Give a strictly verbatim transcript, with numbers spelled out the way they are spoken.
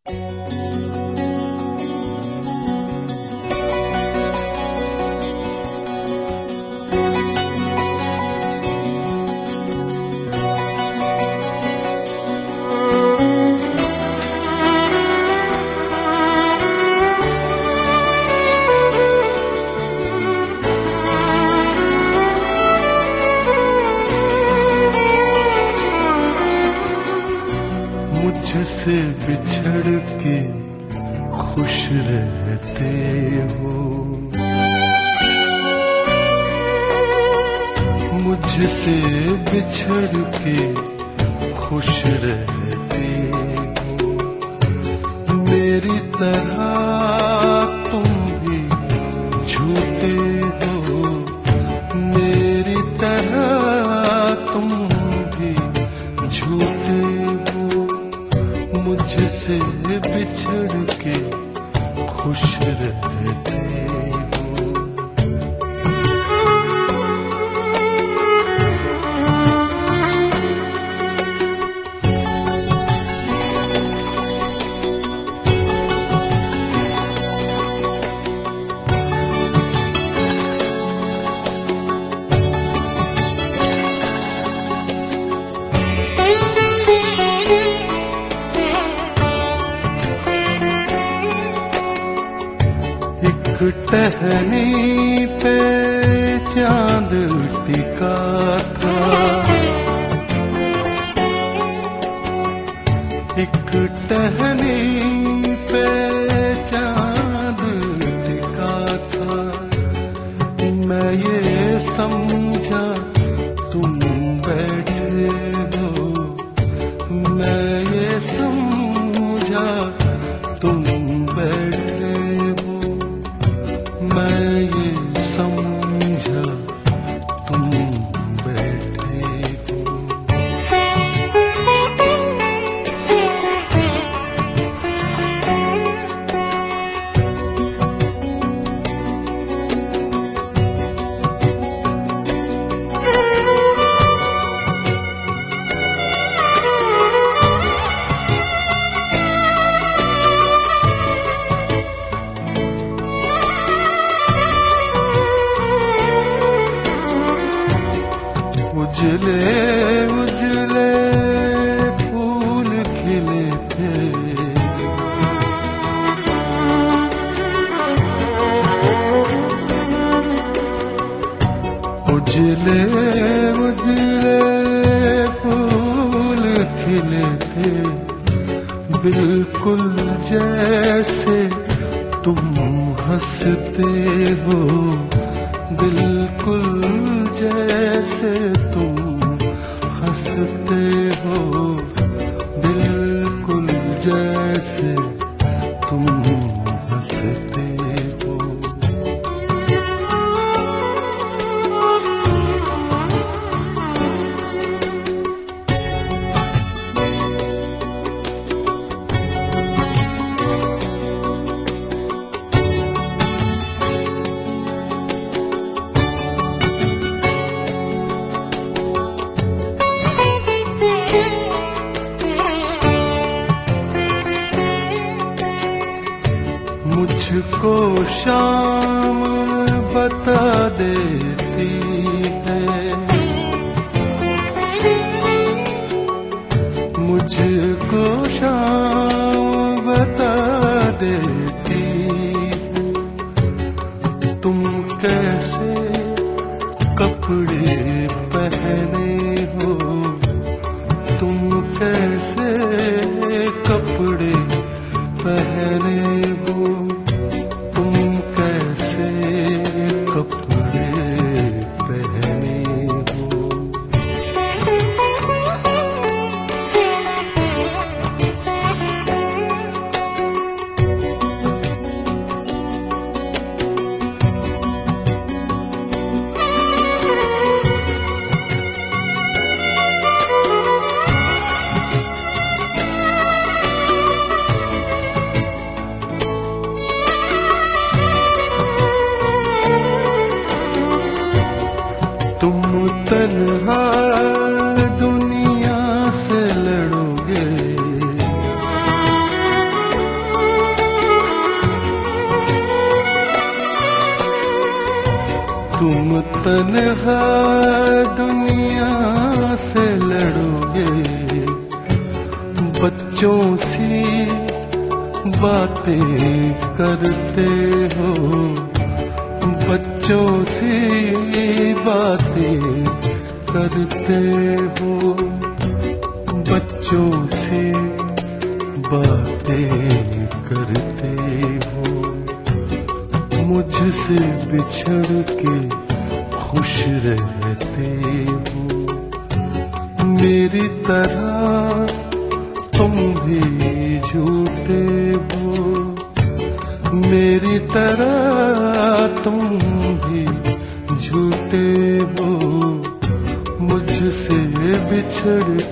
मुझसे बिछड़ के खुश रहते हो, मुझसे बिछड़ के खुश रहते हो। मेरी तरह तुम भी झूठे हो, मेरी तरह तुम भी झूठे हो। मुझसे बिछड़ के खुश रहते हो। टहनी पे चांद टिका था, एक टहनी पे चांद टिका था। मैं ये समझा तुम बैठे हो, मैं ये समझा तुम बैठे हो। मैं ये समझा तुम बैठे हो। उजले उजले फूल खिले थे, उजले उजले फूल खिले थे। बिल्कुल जैसे तुम हंसते हो, बिल्कुल जैसे तुम हंसते हो, बिल्कुल जैसे तुम हंसते हो। मुझको शाम बता देती है, मुझको शाम बता देती है। तुम कैसे कपड़े पहने हो, तुम कैसे कपड़े पहने हो, तुम कैसे कपड़े पहने हो। तुम तन्हा दुनिया से लड़ोगे, तुम तन्हा दुनिया से लड़ोगे, बच्चों सी बातें करते हो, बच्चों सी बातें करते हो, बच्चों से बातें करते हो। मुझसे बिछड़ के खुश रहते हो, मेरी तरह तुम भी झूठे हो, मेरी तरह तुम भी झूठे हो। मुझसे बिछड़